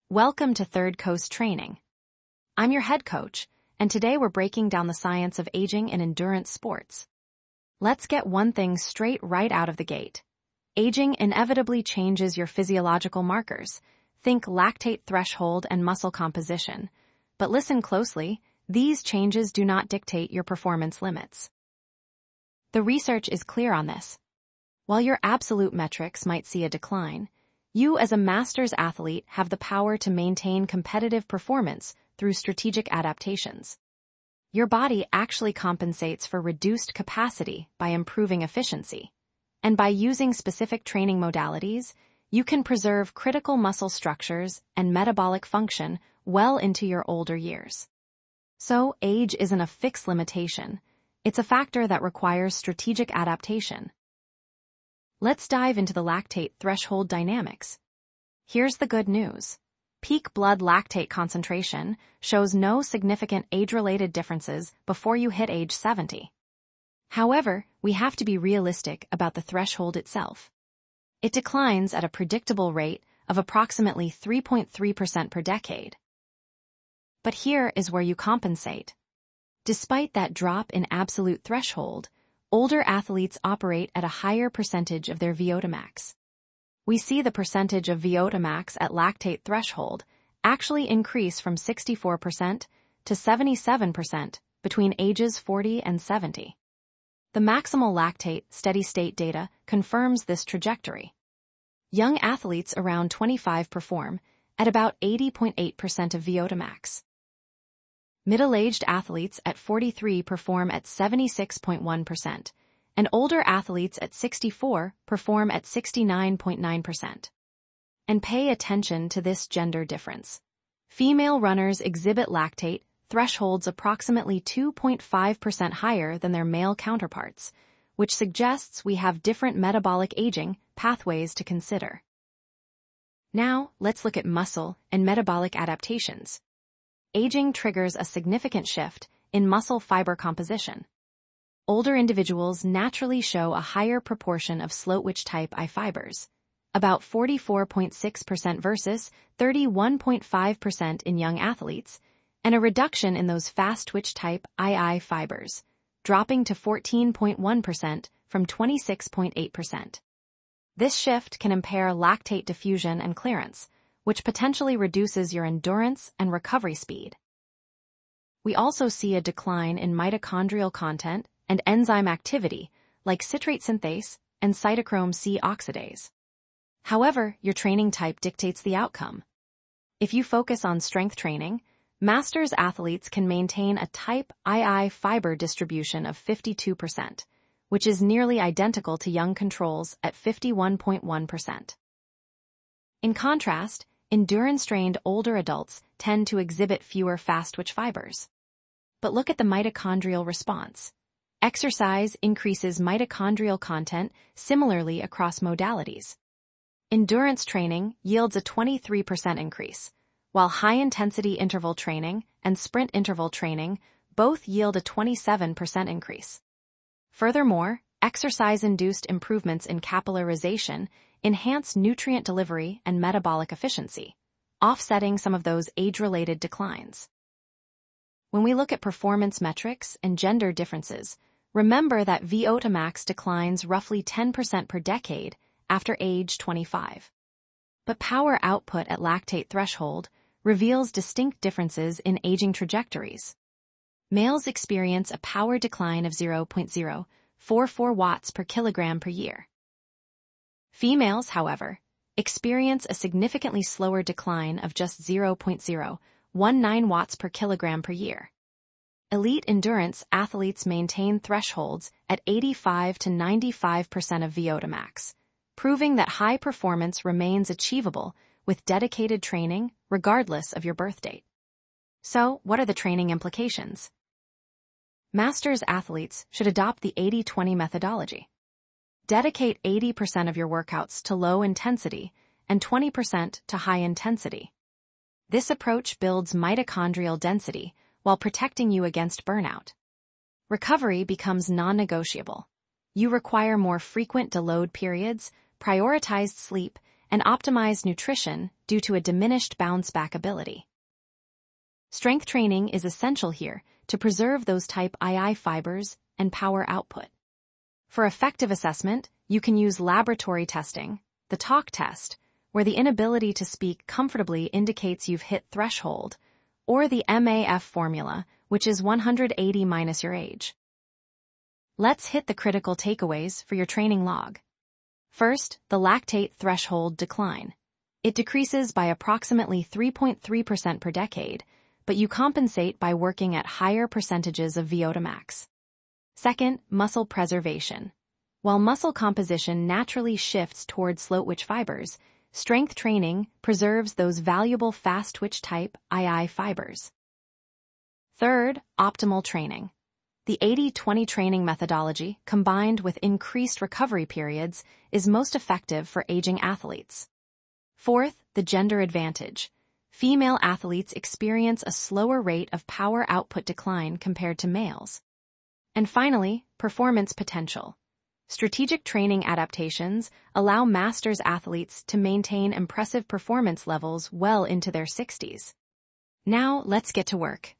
Welcome to Third Coast Training. I'm your head coach, and today we're breaking down the science of aging in endurance sports. Let's get one thing straight right out of the gate. Aging inevitably changes your physiological markers. Think lactate threshold and muscle composition. But listen closely, these changes do not dictate your performance limits. The research is clear on this. While your absolute metrics might see a decline, you as a masters athlete have the power to maintain competitive performance through strategic adaptations. Your body actually compensates for reduced capacity by improving efficiency. And by using specific training modalities, you can preserve critical muscle structures and metabolic function well into your older years. So, age isn't a fixed limitation. It's a factor that requires strategic adaptation. Let's dive into the lactate threshold dynamics. Here's the good news. Peak blood lactate concentration shows no significant age-related differences before you hit age 70. However, we have to be realistic about the threshold itself. It declines at a predictable rate of approximately 3.3% per decade. But here is where you compensate. Despite that drop in absolute threshold, older athletes operate at a higher percentage of their VO2 max. We see the percentage of VO2 max at lactate threshold actually increase from 64% to 77% between ages 40 and 70. The maximal lactate steady-state data confirms this trajectory. Young athletes around 25 perform at about 80.8% of VO2 max. Middle-aged athletes at 43 perform at 76.1%, and older athletes at 64 perform at 69.9%. And pay attention to this gender difference. Female runners exhibit lactate thresholds approximately 2.5% higher than their male counterparts, which suggests we have different metabolic aging pathways to consider. Now, let's look at muscle and metabolic adaptations. Aging triggers a significant shift in muscle fiber composition. Older individuals naturally show a higher proportion of slow-twitch type I fibers, about 44.6% versus 31.5% in young athletes, and a reduction in those fast-twitch type II fibers, dropping to 14.1% from 26.8%. This shift can impair lactate diffusion and clearance, which potentially reduces your endurance and recovery speed. We also see a decline in mitochondrial content and enzyme activity, like citrate synthase and cytochrome C oxidase. However, your training type dictates the outcome. If you focus on strength training, masters athletes can maintain a type II fiber distribution of 52%, which is nearly identical to young controls at 51.1%. In contrast, endurance-trained older adults tend to exhibit fewer fast-twitch fibers. But look at the mitochondrial response. Exercise increases mitochondrial content similarly across modalities. Endurance training yields a 23% increase, while high-intensity interval training and sprint interval training both yield a 27% increase. Furthermore, exercise-induced improvements in capillarization enhance nutrient delivery and metabolic efficiency, offsetting some of those age-related declines. When we look at performance metrics and gender differences, remember that VO2 max declines roughly 10% per decade after age 25. But power output at lactate threshold reveals distinct differences in aging trajectories. Males experience a power decline of 0.044 watts per kilogram per year. Females, however, experience a significantly slower decline of just 0.019 watts per kilogram per year. Elite endurance athletes maintain thresholds at 85 to 95% of VO2 max, proving that high performance remains achievable with dedicated training regardless of your birth date. So, what are the training implications? Masters athletes should adopt the 80-20 methodology. Dedicate 80% of your workouts to low intensity and 20% to high intensity. This approach builds mitochondrial density while protecting you against burnout. Recovery becomes non-negotiable. You require more frequent deload periods, prioritized sleep, and optimized nutrition due to a diminished bounce-back ability. Strength training is essential here to preserve those type II fibers and power output. For effective assessment, you can use laboratory testing, the talk test, where the inability to speak comfortably indicates you've hit threshold, or the MAF formula, which is 180 minus your age. Let's hit the critical takeaways for your training log. First, the lactate threshold decline. It decreases by approximately 3.3% per decade, but you compensate by working at higher percentages of VO2 max. Second, muscle preservation. While muscle composition naturally shifts towards slow-twitch fibers, strength training preserves those valuable fast-twitch type II fibers. Third, optimal training. The 80-20 training methodology, combined with increased recovery periods, is most effective for aging athletes. Fourth, the gender advantage. Female athletes experience a slower rate of power output decline compared to males. And finally, performance potential. Strategic training adaptations allow masters athletes to maintain impressive performance levels well into their 60s. Now, let's get to work.